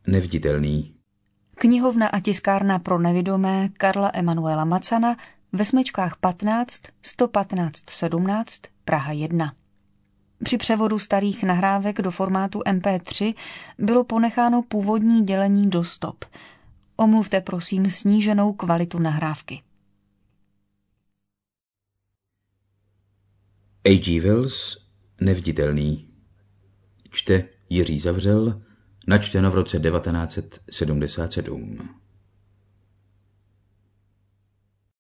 Neviditelný. Knihovna a tiskárna pro nevidomé Karla Emanuela Macana ve Smečkách 15 115 17 Praha 1. Při převodu starých nahrávek do formátu MP3 bylo ponecháno původní dělení do stop. Omluvte prosím sníženou kvalitu nahrávky. H.G. Wells, Neviditelný. Čte Jiří Zavřel, načteno v roce 1977.